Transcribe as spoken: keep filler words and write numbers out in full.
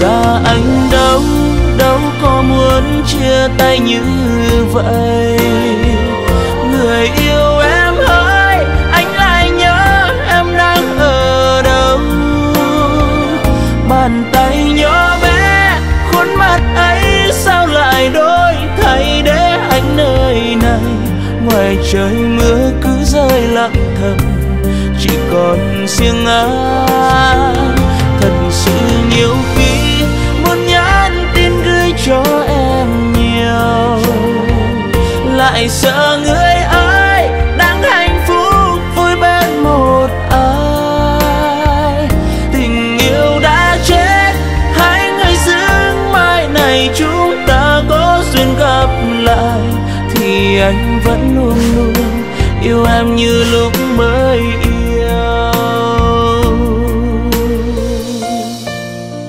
ra anh đâu đâu có muốn chia tay như vậy. Người yêu em ơi, anh lại nhớ em đang ở đâu. Bàn tay nhỏ bé, khuôn mặt ấy sao lại đổi thay để anh nơi này. Ngoài trời mưa cứ rơi lặng thầm, chỉ còn riêng anh. Thật sự nhiều khi muốn nhắn tin gửi cho em nhiều, lại sợ người ơi đang hạnh phúc vui bên một ai. Tình yêu đã chết, hai người giữ mai này chúng ta có duyên gặp lại, thì anh vẫn luôn luôn yêu em như lúc mới